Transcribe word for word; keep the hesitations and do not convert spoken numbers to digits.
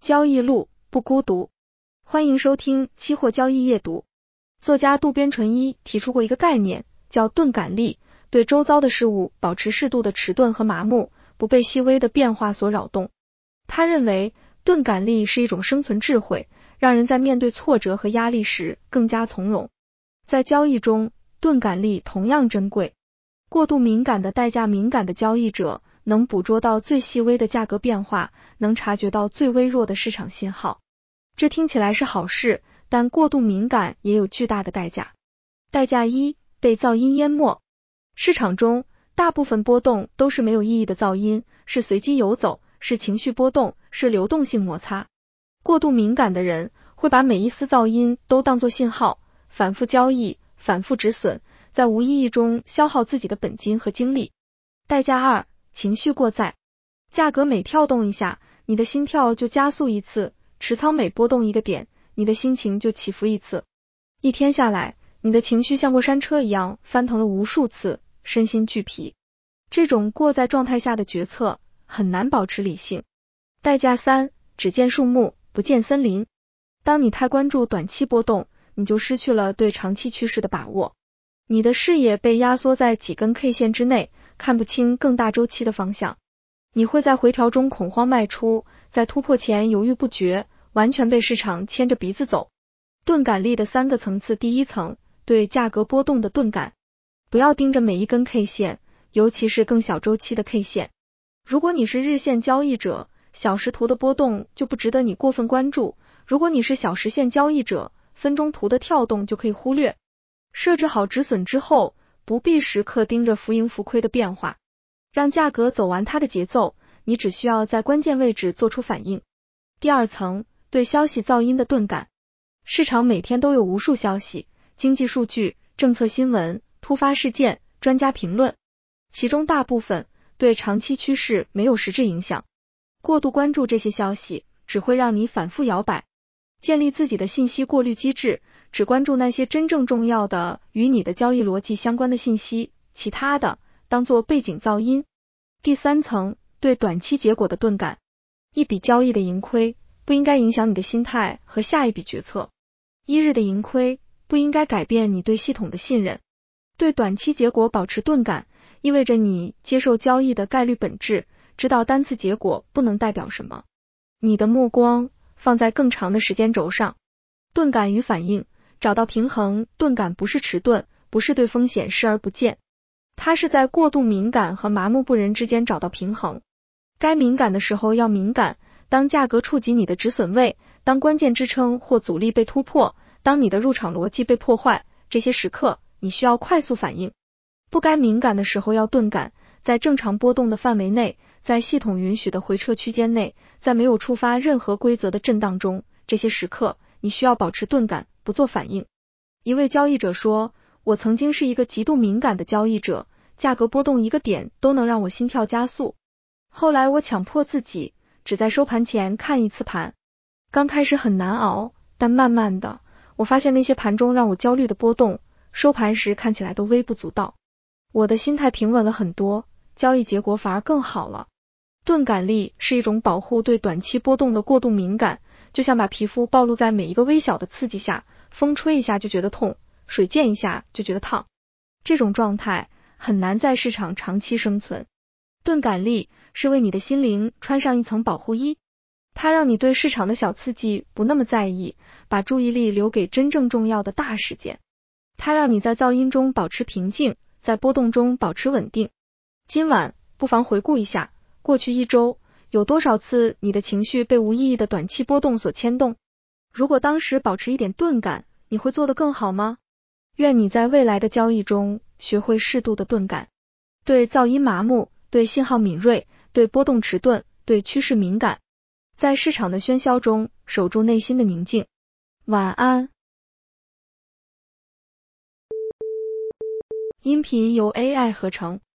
交易路不孤独，欢迎收听期货交易夜读。作家渡边淳一提出过一个概念，叫钝感力，对周遭的事物保持适度的迟钝和麻木，不被细微的变化所扰动。他认为钝感力是一种生存智慧，让人在面对挫折和压力时更加从容。在交易中，钝感力同样珍贵。过度敏感的代价敏感的交易者能捕捉到最细微的价格变化，能察觉到最微弱的市场信号。这听起来是好事，但过度敏感也有巨大的代价。代价一，被噪音淹没。市场中大部分波动都是没有意义的噪音，是随机游走，是情绪波动，是流动性摩擦。过度敏感的人会把每一丝噪音都当作信号，反复交易，反复止损，在无意义中消耗自己的本金和精力。代价二，情绪过载。价格每跳动一下，你的心跳就加速一次，持仓每波动一个点，你的心情就起伏一次。一天下来，你的情绪像过山车一样翻腾了无数次，身心俱疲。这种过载状态下的决策很难保持理性。代价三，只见树木，不见森林。当你太关注短期波动，你就失去了对长期趋势的把握。你的视野被压缩在几根 K 线之内，看不清更大周期的方向。你会在回调中恐慌卖出，在突破前犹豫不决，完全被市场牵着鼻子走。钝感力的三个层次，第一层，对价格波动的钝感。不要盯着每一根 K 线，尤其是更小周期的 K 线。如果你是日线交易者，小时图的波动就不值得你过分关注；如果你是小时线交易者，分钟图的跳动就可以忽略。设置好止损之后，不必时刻盯着浮盈浮亏的变化，让价格走完它的节奏，你只需要在关键位置做出反应。第二层，对消息噪音的钝感。市场每天都有无数消息，经济数据、政策新闻、突发事件、专家评论，其中大部分对长期趋势没有实质影响。过度关注这些消息，只会让你反复摇摆。建立自己的信息过滤机制，只关注那些真正重要的与你的交易逻辑相关的信息，其他的当作背景噪音。第三层，对短期结果的钝感。一笔交易的盈亏不应该影响你的心态和下一笔决策，一日的盈亏不应该改变你对系统的信任。对短期结果保持钝感，意味着你接受交易的概率本质，知道单次结果不能代表什么。你的目光放在更长的时间轴上。钝感与反应，找到平衡。钝感不是迟钝，不是对风险视而不见，它是在过度敏感和麻木不仁之间找到平衡。该敏感的时候要敏感，当价格触及你的止损位，当关键支撑或阻力被突破，当你的入场逻辑被破坏，这些时刻你需要快速反应。不该敏感的时候要钝感，在正常波动的范围内，在系统允许的回撤区间内，在没有触发任何规则的震荡中，这些时刻你需要保持钝感，不做反应。一位交易者说，我曾经是一个极度敏感的交易者，价格波动一个点都能让我心跳加速。后来我强迫自己只在收盘前看一次盘。刚开始很难熬，但慢慢的，我发现那些盘中让我焦虑的波动，收盘时看起来都微不足道。我的心态平稳了很多，交易结果反而更好了。钝感力是一种保护对短期波动的过度敏感，就像把皮肤暴露在每一个微小的刺激下，风吹一下就觉得痛，水溅一下就觉得烫。这种状态很难在市场长期生存。钝感力是为你的心灵穿上一层保护衣，它让你对市场的小刺激不那么在意，把注意力留给真正重要的大事件。它让你在噪音中保持平静，在波动中保持稳定。今晚不妨回顾一下，过去一周有多少次你的情绪被无意义的短期波动所牵动？如果当时保持一点钝感，你会做得更好吗？愿你在未来的交易中学会适度的钝感，对噪音麻木，对信号敏锐，对波动迟钝，对趋势敏感，在市场的喧嚣中守住内心的宁静。晚安。音频由 A I 合成。